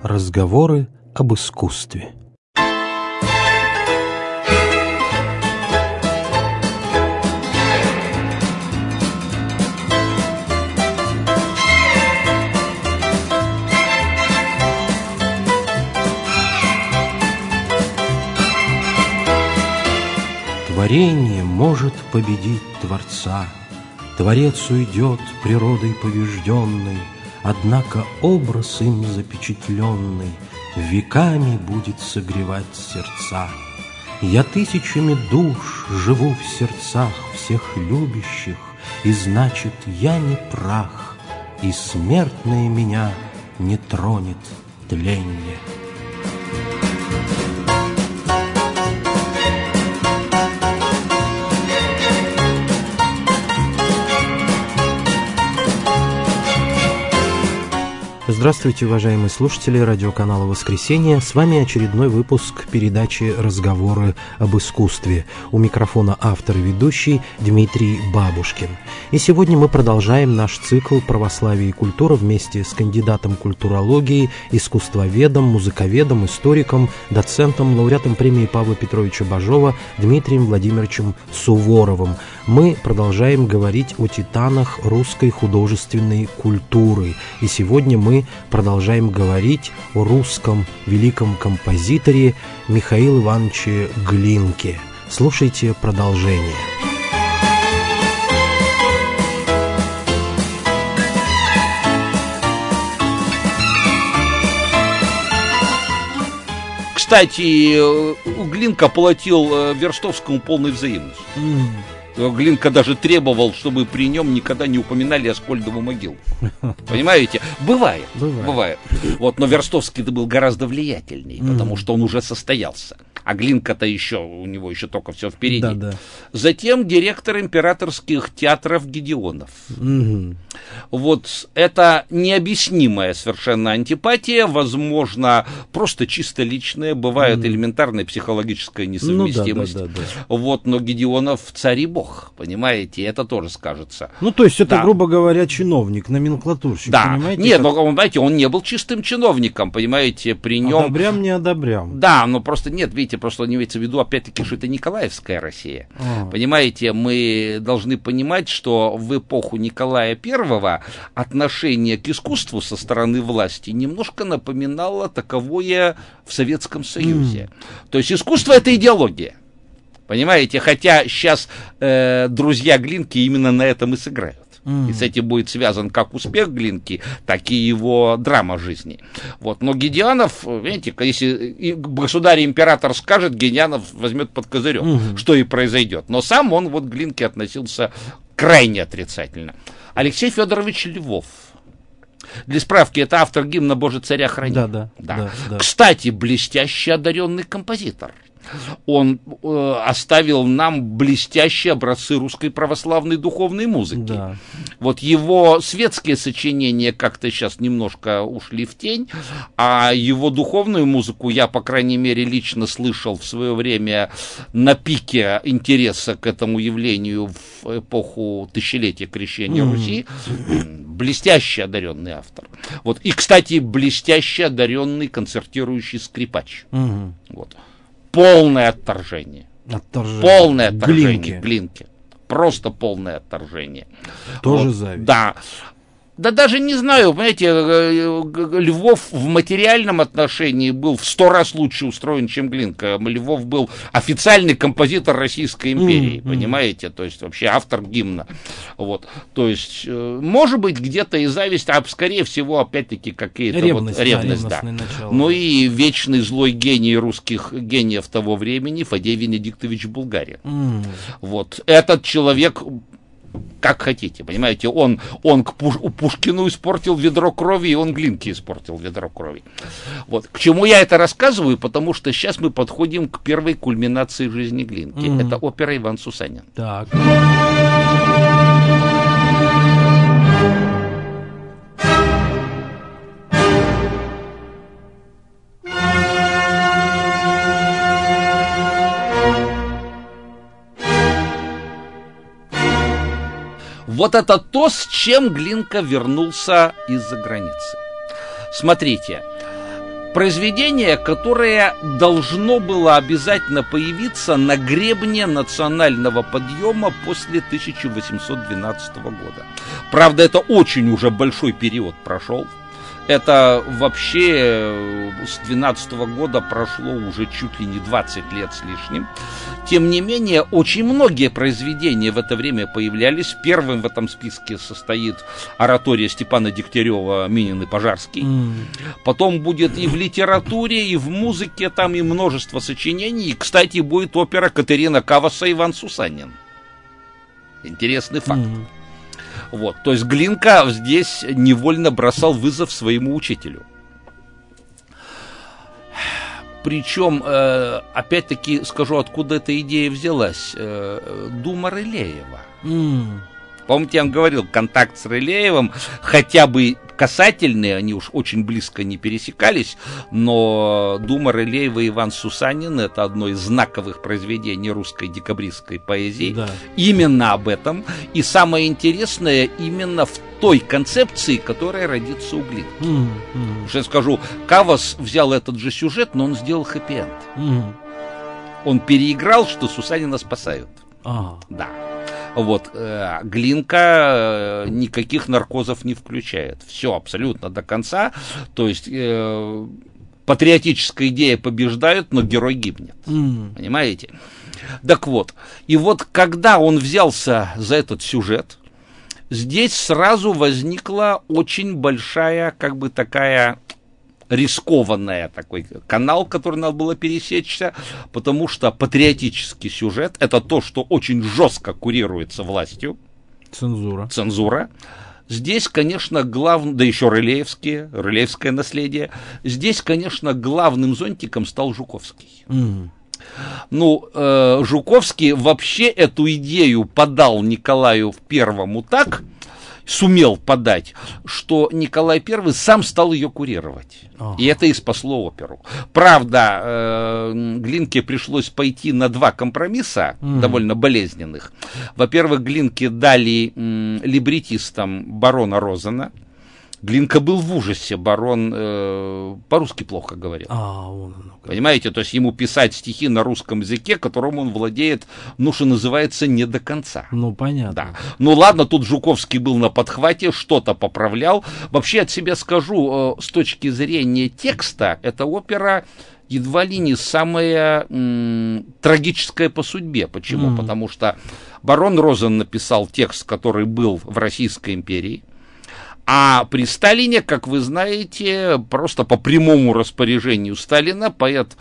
Разговоры об искусстве. Творение может победить Творца, Творец уйдет природой побежденной, Однако образ им запечатленный Веками будет согревать сердца. Я тысячами душ живу в сердцах всех любящих, И значит, я не прах, И смертное меня не тронет тленье. Здравствуйте, уважаемые слушатели радиоканала «Воскресенье». С вами очередной выпуск передачи «Разговоры об искусстве». У микрофона автор и ведущий Дмитрий Бабушкин. И сегодня мы продолжаем наш цикл «Православие и культура» вместе с кандидатом культурологии, искусствоведом, музыковедом, историком, доцентом, лауреатом премии Павла Петровича Бажова Дмитрием Владимировичем Суворовым. Мы продолжаем говорить о титанах русской художественной культуры. И сегодня мы продолжаем говорить о русском великом композиторе Михаиле Ивановиче Глинке. Слушайте продолжение. Кстати, Глинка платил Верстовскому полной взаимностью. Глинка даже требовал, чтобы при нем никогда не упоминали Аскольдову могилу. Понимаете? Бывает. Вот, но Верстовский был гораздо влиятельней, потому что он уже состоялся. А Глинка-то еще, у него еще только все впереди. Да. Затем директор императорских театров Гедеонов. Вот это необъяснимая совершенно антипатия, возможно, просто чисто личная, бывает элементарная психологическая несовместимость. Вот, но Гедеонов царь и бог, понимаете, это тоже скажется. Ну, то есть это, грубо говоря, чиновник, номенклатурщик, понимаете? Нет, но, знаете, он не был чистым чиновником, понимаете, при нем... Одобрям, не одобрям. Да, но просто нет, видите, просто не имеется в виду, опять-таки, что это Николаевская Россия. Понимаете, мы должны понимать, что в эпоху Николая I отношение к искусству со стороны власти немножко напоминало таковое в Советском Союзе. То есть искусство — это идеология. Понимаете, хотя сейчас друзья Глинки именно на этом и сыграют. И с этим будет связан как успех Глинки, так и его драма жизни. Вот. Но Гедеонов, видите, если государь-император скажет, Гедеонов возьмет под козырек, что и произойдет. Но сам он вот к Глинке относился крайне отрицательно. Алексей Федорович Львов. Для справки, это автор гимна «Боже, царя храни». Да. Кстати, блестяще одаренный композитор. Он оставил нам блестящие образцы русской православной духовной музыки. Да. Вот его светские сочинения как-то сейчас немножко ушли в тень, а его духовную музыку я, по крайней мере, лично слышал в свое время на пике интереса к этому явлению в эпоху тысячелетия крещения Руси. Блестяще одаренный автор. Вот. И, кстати, блестяще одаренный концертирующий скрипач. Вот. Полное отторжение. Полное отторжение Глинки. Просто полное отторжение. Тоже зависть. Да. Да даже не знаю, понимаете, Львов в материальном отношении был в 100 раз лучше устроен, чем Глинка. Львов был официальный композитор Российской империи, понимаете, то есть вообще автор гимна. Вот. То есть, может быть, где-то и зависть, а скорее всего, опять-таки, какие-то ревность, да. Ну и вечный злой гений русских гениев того времени Фадей Венедиктович Булгарин. Вот. Этот человек... Как хотите, понимаете, он Пушкину испортил ведро крови, и он Глинке испортил ведро крови. Вот. К чему я это рассказываю? Потому что сейчас мы подходим к первой кульминации жизни Глинки. Это опера «Иван Сусанин». Так. Вот это то, с чем Глинка вернулся из-за границы. Смотрите, Произведение, которое должно было обязательно появиться на гребне национального подъема после 1812 года. Правда, это очень уже большой период прошел. Это вообще с 12 года прошло уже чуть ли не 20 лет с лишним. Тем не менее, очень многие произведения в это время появлялись. Первым в этом списке состоит оратория Степана Дегтярева «Минин и Пожарский». Потом будет и в литературе, и в музыке, там и множество сочинений. И, кстати, будет опера Катерина Каваса «Иван Сусанин». Интересный факт. Вот, то есть Глинка здесь невольно бросал вызов своему учителю. Причем, опять-таки, скажу, откуда эта идея взялась. Дума Рылеева. Помните, я вам говорил, контакт с Рылеевым, хотя бы касательные, они уж очень близко не пересекались, но Дума Рылеева и Иван Сусанин — это одно из знаковых произведений русской декабристской поэзии. Да. Именно об этом. И самое интересное, именно в той концепции, которая родится у Глинки. Что я скажу, Кавас взял этот же сюжет, но он сделал хэппи-энд. Он переиграл, что Сусанина спасают. Да. Вот, Глинка никаких наркозов не включает. Все абсолютно до конца. То есть патриотическая идея побеждает, но герой гибнет. Понимаете? Так вот, и вот когда он взялся за этот сюжет, здесь сразу возникла очень большая, как бы такая... рискованная такой канал, который надо было пересечься, потому что патриотический сюжет — это то, что очень жестко курируется властью. Цензура. Здесь, конечно, да еще рылеевское наследие. Здесь, конечно, главным зонтиком стал Жуковский. Ну, Жуковский вообще эту идею подал Николаю I так, сумел подать, что Николай I сам стал ее курировать. И это и спасло оперу. Правда, Глинке пришлось пойти на два компромисса, довольно болезненных. Во-первых, Глинке дали либретистам барона Розена. Глинка был в ужасе, барон по-русски плохо говорил. Понимаете, то есть ему писать стихи на русском языке, которым он владеет, ну, что называется, не до конца. Ну, понятно. Да. Ну, ладно, тут Жуковский был на подхвате, что-то поправлял. Вообще, от себя скажу, с точки зрения текста, эта опера едва ли не самая трагическая по судьбе. Почему? Потому что барон Розен написал текст, который был в Российской империи. А при Сталине, как вы знаете, просто по прямому распоряжению Сталина поэт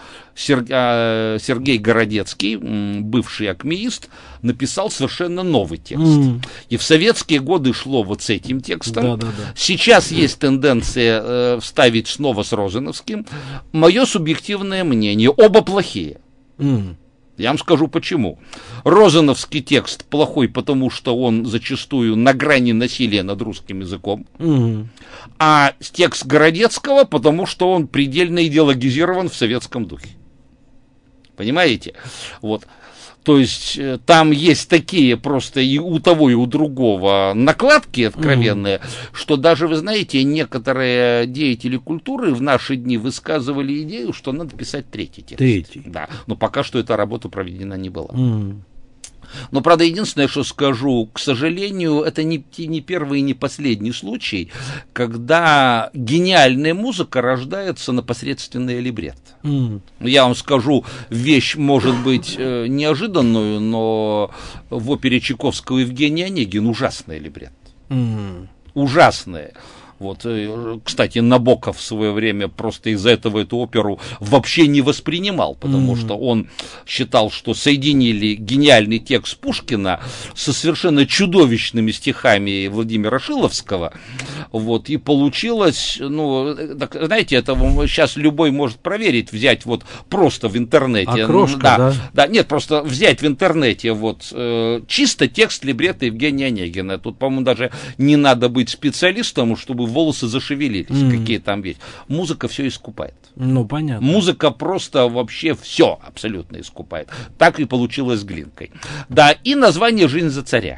Сергей Городецкий, бывший акмеист, написал совершенно новый текст. И в советские годы шло вот с этим текстом. Сейчас есть тенденция вставить снова с Розеновским. Мое субъективное мнение, оба плохие. Я вам скажу почему. Розеновский текст плохой, потому что он зачастую на грани насилия над русским языком. А текст Городецкого, потому что он предельно идеологизирован в советском духе. Понимаете? Вот. То есть там есть такие просто и у того, и у другого накладки откровенные, что даже, вы знаете, некоторые деятели культуры в наши дни высказывали идею, что надо писать третий текст. Да, но пока что эта работа проведена не была. Но, правда, единственное, что скажу, к сожалению, это не первый и не последний случай, когда гениальная музыка рождается на посредственное либретто. Я вам скажу вещь, может быть, неожиданную, но в опере Чайковского «Евгений Онегин» ужасное либретто. Ужасное. Вот, кстати, Набоков в свое время просто из-за этого эту оперу вообще не воспринимал, потому что он считал, что соединили гениальный текст Пушкина со совершенно чудовищными стихами Владимира Шиловского, вот, и получилось, ну, так, знаете, это сейчас любой может проверить, взять вот просто в интернете. Окрошка, да, нет, просто взять в интернете вот чисто текст либретто Евгения Онегина. Тут, по-моему, даже не надо быть специалистом, чтобы волосы зашевелились, какие там есть. Музыка все искупает. Ну, понятно. Музыка просто вообще все абсолютно искупает. Так и получилось с Глинкой. Да, и название «Жизнь за царя».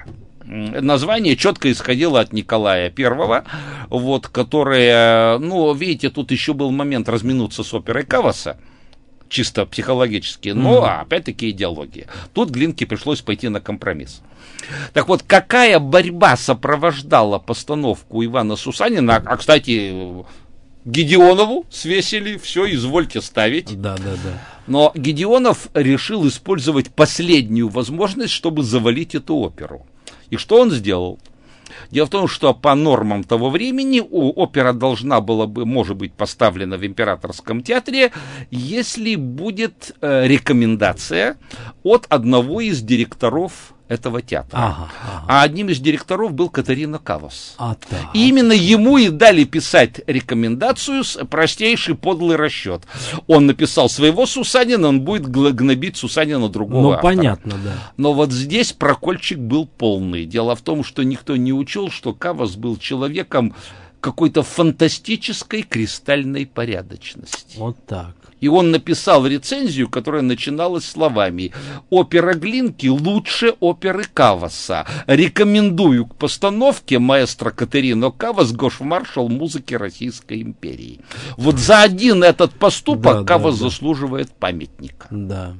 название четко исходило от Николая I, вот, которое, ну, видите, тут еще был момент разминуться с оперой Каваса, чисто психологически, но, опять-таки, идеология. Тут Глинке пришлось пойти на компромисс. Так вот, какая борьба сопровождала постановку Ивана Сусанина, а, кстати, Гедеонову свесили, все, извольте ставить. Да. Но Гедеонов решил использовать последнюю возможность, чтобы завалить эту оперу. И что он сделал? Дело в том, что по нормам того времени опера должна была бы, может быть, поставлена в Императорском театре, если будет рекомендация от одного из директоров этого театра. А одним из директоров был Катерина Кавас. И именно ему и дали писать рекомендацию с простейший подлый расчет. Он написал своего Сусанина, он будет гнобить Сусанина другого автора. Понятно, да. Но вот здесь прокольчик был полный. Дело в том, что никто не учел, что Кавас был человеком какой-то фантастической кристальной порядочности. Вот так. И он написал рецензию, которая начиналась словами: «Опера Глинки лучше оперы Каваса. Рекомендую к постановке маэстро Катерино Кавас, гофмаршал музыки Российской империи». Вот за один этот поступок Кавас заслуживает памятника. Да.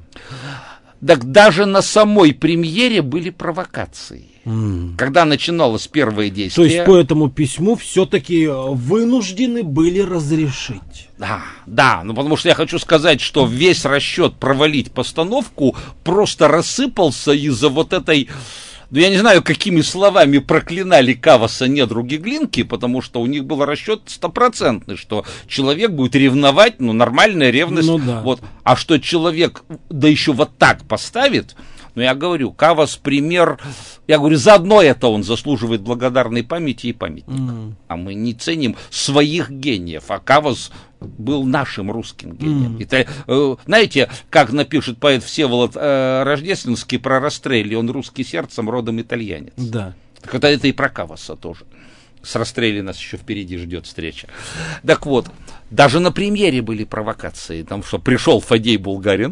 Так даже на самой премьере были провокации. Когда начиналось первое действие... То есть по этому письму все-таки вынуждены были разрешить. Да, ну потому что я хочу сказать, что весь расчет провалить постановку просто рассыпался из-за вот этой... Ну, я не знаю, какими словами проклинали Каваса недруги Глинки, потому что у них был расчет стопроцентный, что человек будет ревновать, ну, нормальная ревность. Ну, да. Вот. А что человек, да еще вот так поставит, ну, я говорю, Кавас пример, я говорю, заодно это он заслуживает благодарной памяти и памятника. А мы не ценим своих гениев, а Кавас был нашим русским гением. Это, знаете, как напишет поэт Всеволод Рождественский про Растрелли, он русский сердцем, родом итальянец. Да. Так это и про Каваса тоже. С Растрелли нас еще впереди ждет встреча. Так вот, даже на премьере были провокации. Там что, пришел Фадей Булгарин.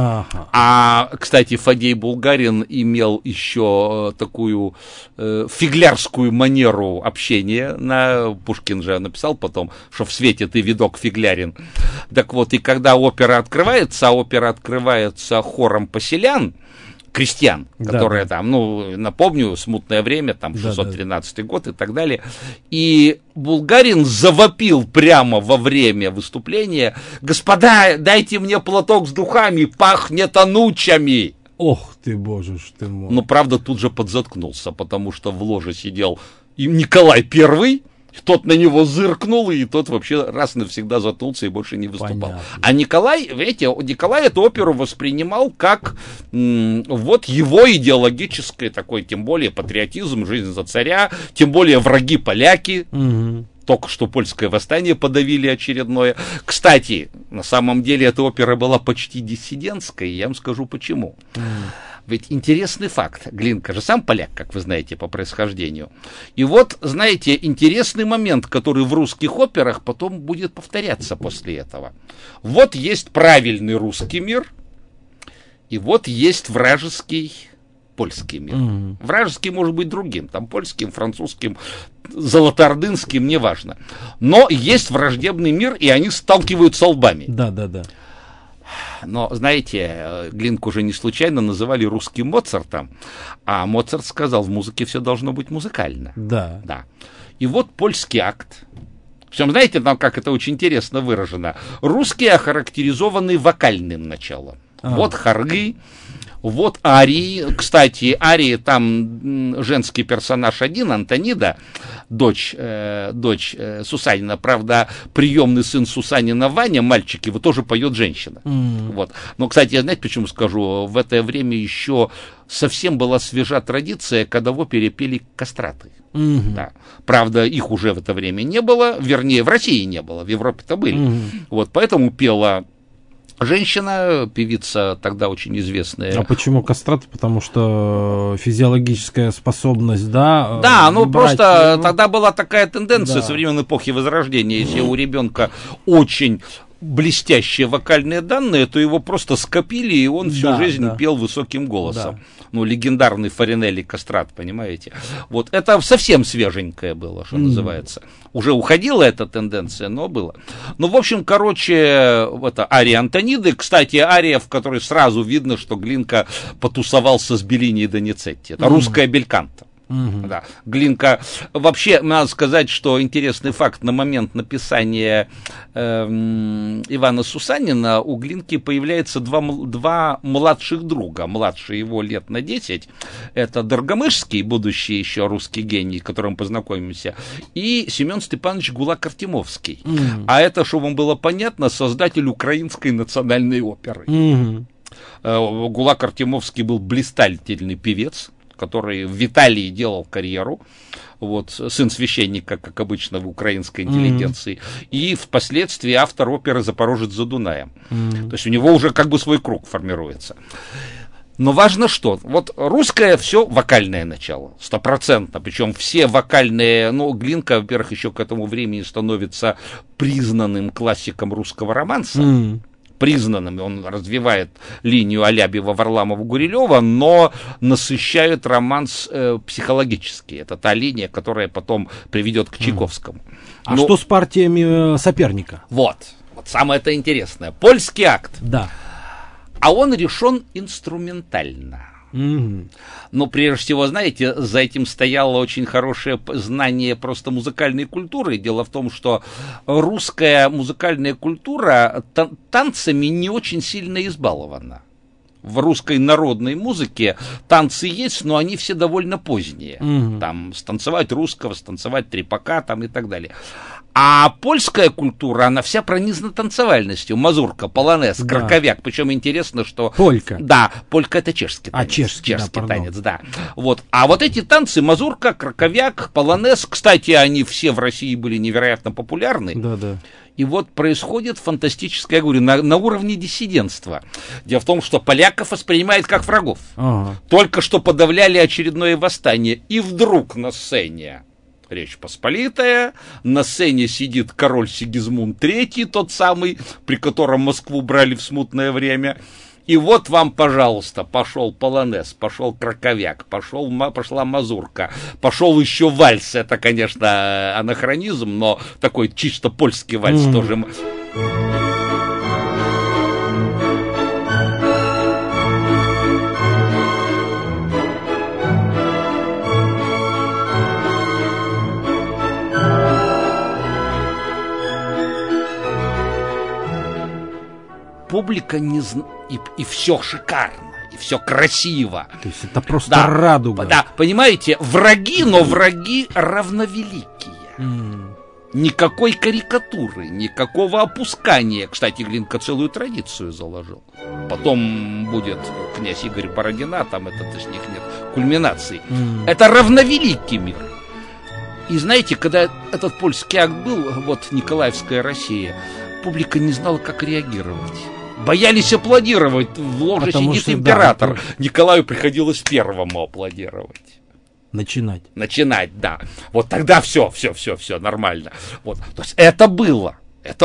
А, кстати, Фадей Булгарин имел еще такую фиглярскую манеру общения. Пушкин же написал потом, что в свете ты видок фиглярин. Так вот, и когда опера открывается, а опера открывается хором поселян, крестьян, которые там, ну, напомню, смутное время, там, 613 год и так далее. И Булгарин завопил прямо во время выступления: «Господа, дайте мне платок с духами, пахнет анучами!» Ох ты, боже ж ты мой. Но, правда, тут же подзаткнулся, потому что в ложе сидел и Николай I, тот на него зыркнул, и тот вообще раз навсегда заткнулся и больше не выступал. Понятно. А Николай, видите, Николай эту оперу воспринимал как вот его идеологическое такое, тем более патриотизм, жизнь за царя, тем более враги поляки. Только что польское восстание подавили очередное. Кстати, на самом деле эта опера была почти диссидентской, я вам скажу почему. Ведь интересный факт. Глинка же сам поляк, как вы знаете, по происхождению. И вот, знаете, интересный момент, который в русских операх потом будет повторяться после этого. Вот есть правильный русский мир, и вот есть вражеский польский мир. Вражеский может быть другим, там польским, французским, золотоордынским, неважно. Но есть враждебный мир, и они сталкиваются лбами. Да. Но, знаете, Глинку уже не случайно называли русским Моцартом, а Моцарт сказал, в музыке все должно быть музыкально. Да. И вот польский акт. Причем, знаете, там как это очень интересно выражено. Русские охарактеризованы вокальным началом. Вот хоры, вот арии. Кстати, арии там женский персонаж один, Антонида, дочь Сусанина. Правда, приемный сын Сусанина Ваня, мальчик, его тоже поет женщина. Вот. Но, кстати, я знаете, почему скажу? В это время еще совсем была свежа традиция, когда в опере пели кастраты. Да. Правда, их уже в это время не было, вернее, в России не было, в Европе-то были. Вот, поэтому пела женщина, певица тогда очень известная. А почему кастраты? Потому что физиологическая способность, да? Да, ну просто тогда была такая тенденция со времен эпохи Возрождения. Если у ребенка очень блестящие вокальные данные, то его просто скопили, и он всю жизнь пел высоким голосом. Да. Ну, легендарный Фаринелли Кастрат, понимаете? Вот это совсем свеженькое было, что называется. Уже уходила эта тенденция, но было. Ну, в общем, короче, это ария Антониды. Кстати, ария, в которой сразу видно, что Глинка потусовался с Беллини и Доницетти. Это русская бельканта. Да. Глинка, вообще, надо сказать, что интересный факт, на момент написания Ивана Сусанина у Глинки появляется два младших друга, младший его лет на 10, это Доргомышский, будущий еще русский гений, с которым познакомимся, и Семен Степанович Гулак-Артемовский. А это, чтобы вам было понятно, создатель Украинской национальной оперы. Гулак-Артемовский был блистательный певец, который в Италии делал карьеру, вот, сын священника, как обычно в украинской интеллигенции, и впоследствии автор оперы «Запорожец за Дунаем». То есть у него уже как бы свой круг формируется. Но важно что? Вот русское все вокальное начало, 100%, причем все вокальные, ну, Глинка, во-первых, еще к этому времени становится признанным классиком русского романса, признанным, он развивает линию Алябьева, Варламова, Гурилева, но насыщает романс психологически. Это та линия, которая потом приведет к Чайковскому. А что с партиями соперника? Вот самое это интересное. Польский акт. Да. А он решен инструментально. Но прежде всего, знаете, за этим стояло очень хорошее знание просто музыкальной культуры. Дело в том, что русская музыкальная культура танцами не очень сильно избалована. В русской народной музыке танцы есть, но они все довольно поздние. Там станцевать русского, станцевать трепака там и так далее. А польская культура, она вся пронизана танцевальностью. Мазурка, полонез, краковяк. Причем интересно, что... Полька. Да, полька — это чешский танец. Чешский танец, да. Вот. А вот эти танцы, мазурка, краковяк, полонез, кстати, они все в России были невероятно популярны. Да. И вот происходит фантастическое, я говорю, на уровне диссидентства. Дело в том, что поляков воспринимают как врагов. Только что подавляли очередное восстание. И вдруг на сцене Речь Посполитая, на сцене сидит король Сигизмунд III, тот самый, при котором Москву брали в смутное время. И вот вам, пожалуйста, пошел полонез, пошел краковяк, пошла мазурка, пошел еще вальс. Это, конечно, анахронизм, но такой чисто польский вальс тоже. Публика не знает, и все шикарно, и все красиво. То есть это просто радуга. Да, понимаете, враги, но враги равновеликие. Никакой карикатуры, никакого опускания. Кстати, Глинка целую традицию заложил. Потом будет князь Игорь Бородина, там это из них нет кульминации. Это равновеликий мир. И знаете, когда этот польский акт был, вот Николаевская Россия, публика не знала, как реагировать. Боялись аплодировать. В ложе сидит император. Да, Николаю приходилось первому аплодировать. Начинать, да. Вот тогда все нормально. Вот. То есть это было.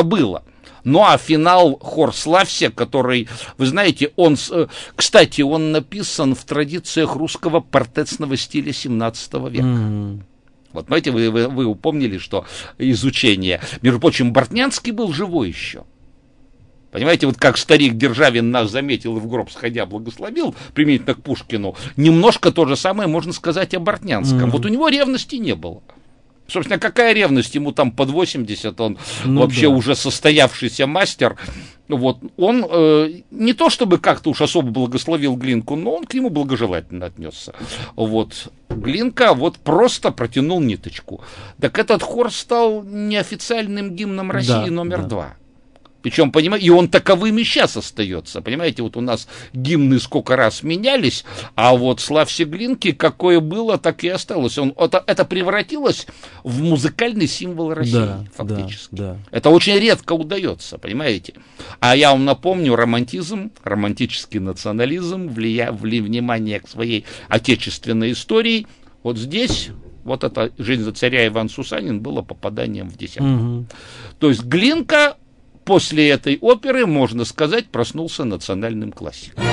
Ну, а финал «Хор славься», который, вы знаете, кстати, он написан в традициях русского партетного стиля 17 века. Вот, знаете, вы упомнили, что изучение. Между прочим, Бортнянский был живой еще. Понимаете, вот как старик Державин нас заметил и в гроб сходя благословил, применительно к Пушкину, немножко то же самое можно сказать о Бортнянском. Вот у него ревности не было. Собственно, какая ревность? Ему там под 80, он вообще уже состоявшийся мастер. Вот, он не то чтобы как-то уж особо благословил Глинку, но он к нему благожелательно отнесся. Вот. Глинка вот просто протянул ниточку. Так этот хор стал неофициальным гимном России номер 2. Причем, понимаете, и он таковым и сейчас остается. Понимаете, вот у нас гимны сколько раз менялись, а вот «Славься Глинки» какое было, так и осталось. Это превратилось в музыкальный символ России, фактически. Да. Это очень редко удается, понимаете. А я вам напомню, романтизм, романтический национализм, внимание к своей отечественной истории. Вот здесь... Вот это «Жизнь за царя» Иван Сусанин было попаданием в десятку. То есть Глинка после этой оперы, можно сказать, проснулся национальным классиком.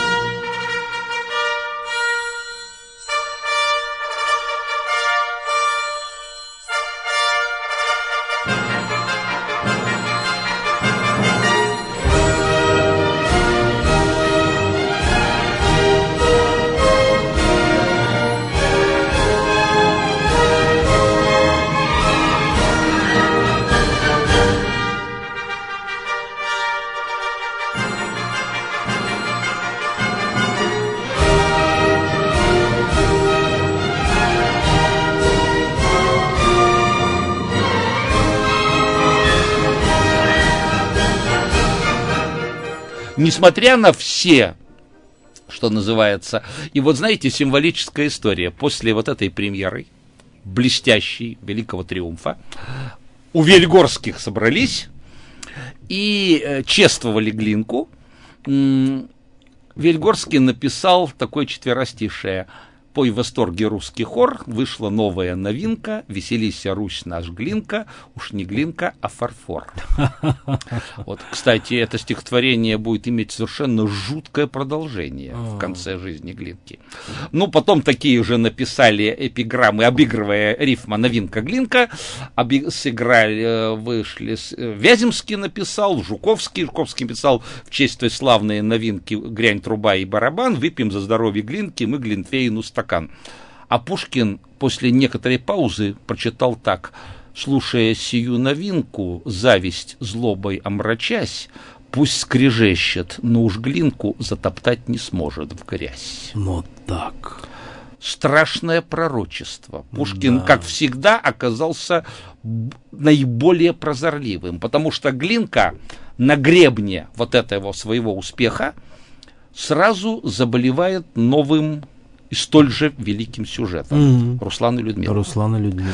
Несмотря на все, что называется, и вот знаете, символическая история, после вот этой премьеры, блестящей, великого триумфа, у Вельгорских собрались и чествовали Глинку. Вельгорский написал такое четверостишее: «Пой в восторге русский хор, вышла новая новинка, веселися, Русь наш Глинка, уж не Глинка, а фарфор». Вот, кстати, это стихотворение будет иметь совершенно жуткое продолжение в конце жизни Глинки. Ну, потом такие же написали эпиграммы, обыгрывая рифма «Новинка Глинка», сыграли, вышли, Вяземский написал, Жуковский писал в честь той славной новинки «Грянь, труба и барабан, выпьем за здоровье Глинки, мы Глинтвейну стакан». А Пушкин после некоторой паузы прочитал так: «Слушая сию новинку, зависть злобой омрачась, пусть скрежещет, но уж Глинку затоптать не сможет в грязь». Вот так. Страшное пророчество. Пушкин, да, как всегда, оказался наиболее прозорливым, потому что Глинка на гребне вот этого своего успеха сразу заболевает новым и столь же великим сюжетом. Руслан и Людмила. Руслан и Людмила.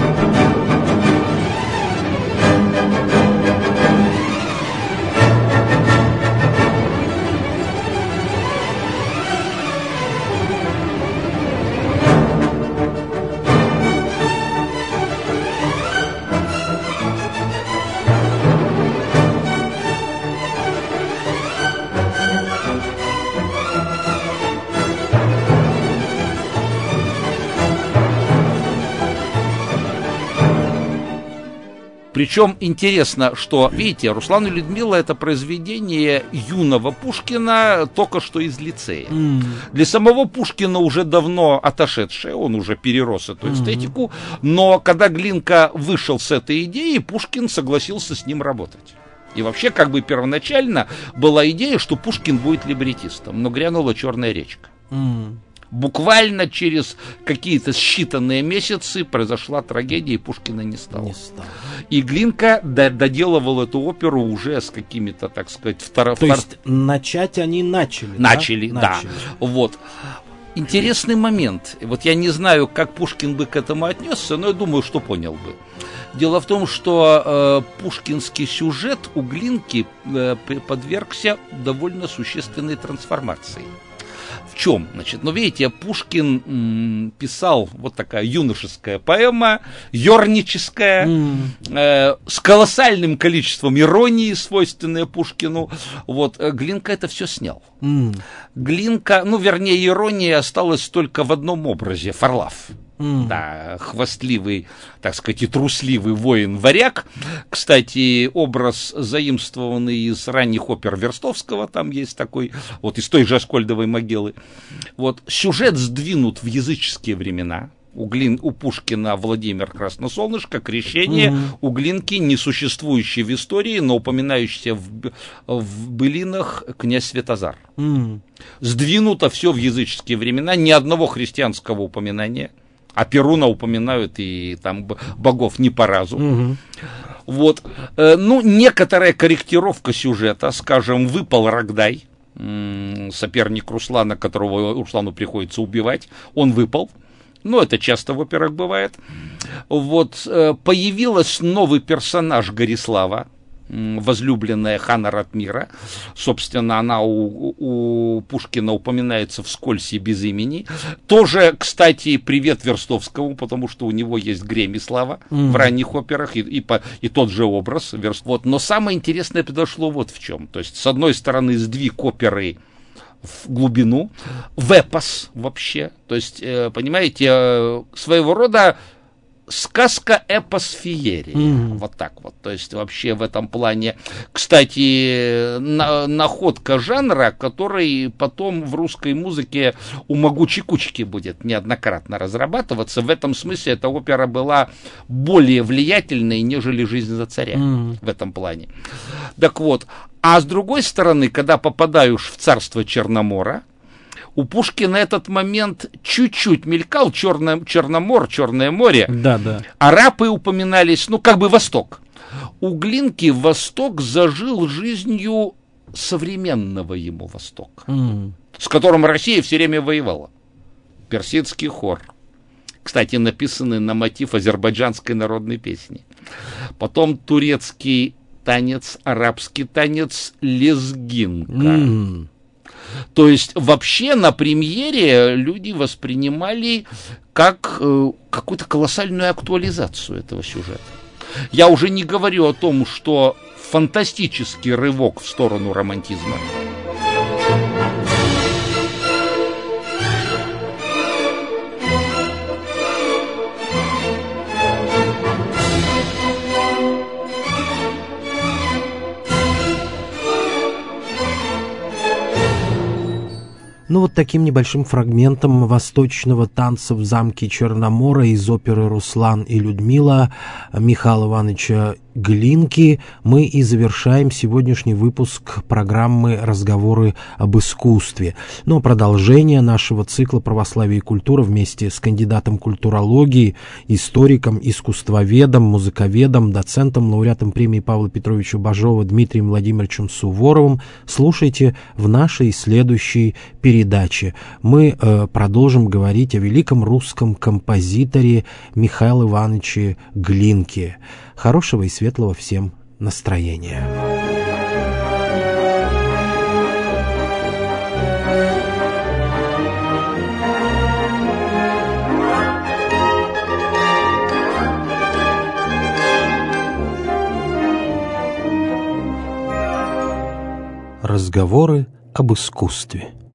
Причем интересно, что, видите, «Руслан и Людмила» — это произведение юного Пушкина, только что из лицея. Для самого Пушкина уже давно отошедшее, он уже перерос эту эстетику, но когда Глинка вышел с этой идеей, Пушкин согласился с ним работать. И вообще, как бы первоначально была идея, что Пушкин будет либретистом, но грянула «Черная речка». Буквально через какие-то считанные месяцы произошла трагедия, и Пушкина не стало. И Глинка доделывал эту оперу уже с какими-то, так сказать, То есть начать они начали? Начали, да. Вот. Интересный момент. Вот я не знаю, как Пушкин бы к этому отнесся, но я думаю, что понял бы. Дело в том, что пушкинский сюжет у Глинки подвергся довольно существенной трансформации. В чем? Значит, ну, видите, Пушкин писал вот такая юношеская поэма, ерническая, с колоссальным количеством иронии, свойственной Пушкину. Вот, Глинка это все снял. Глинка, ну, вернее, ирония осталась только в одном образе — Фарлав. Да, хвастливый, так сказать, и трусливый воин-варяг. Кстати, образ заимствованный из ранних опер Верстовского, там есть такой, вот из той же Аскольдовой могилы. Вот, сюжет сдвинут в языческие времена. У Пушкина Владимир Красносолнышко, крещение, у Глинки несуществующий в истории, но упоминающийся в былинах князь Святозар. Сдвинуто все в языческие времена, ни одного христианского упоминания. А Перуна упоминают и там богов не по разу. Вот. Ну, некоторая корректировка сюжета, скажем, выпал Рогдай, соперник Руслана, которого Руслану приходится убивать, он выпал. Ну, это часто в операх бывает. Вот. Появился новый персонаж Горислава. возлюбленная хана Ратмира. Собственно, она у Пушкина упоминается вскользь и без имени. Тоже, кстати, привет Верстовскому, потому что у него есть Гремислава в ранних операх, и тот же образ. Вот. Но самое интересное произошло вот в чем. То есть, с одной стороны, сдвиг оперы в глубину, в эпос вообще. То есть, понимаете, своего рода сказка-эпос феерия. Вот так вот. То есть, вообще в этом плане, кстати, находка жанра, который потом в русской музыке у Могучей Кучки будет неоднократно разрабатываться. В этом смысле эта опера была более влиятельной, нежели «Жизнь за царя» в этом плане. Так вот. А с другой стороны, когда попадаешь в царство Черномора, у Пушкина этот момент чуть-чуть мелькал, Черномор, Черное море, да. Арапы упоминались, ну, как бы Восток. У Глинки Восток зажил жизнью современного ему Востока, с которым Россия все время воевала. Персидский хор. Кстати, написанный на мотив азербайджанской народной песни. Потом турецкий танец, арабский танец, лезгинка. То есть вообще на премьере люди воспринимали как какую-то колоссальную актуализацию этого сюжета. Я уже не говорю о том, что фантастический рывок в сторону романтизма. Ну вот таким небольшим фрагментом восточного танца в замке Черномора из оперы «Руслан и Людмила» Михаила Ивановича Глинки мы и завершаем сегодняшний выпуск программы «Разговоры об искусстве». Ну а продолжение нашего цикла «Православие и культура» вместе с кандидатом культурологии, историком, искусствоведом, музыковедом, доцентом, лауреатом премии Павла Петровича Бажова Дмитрием Владимировичем Суворовым слушайте в нашей следующей передаче. Мы продолжим говорить о великом русском композиторе Михаиле Ивановиче Глинке. Хорошего и светлого всем настроения. Разговоры об искусстве.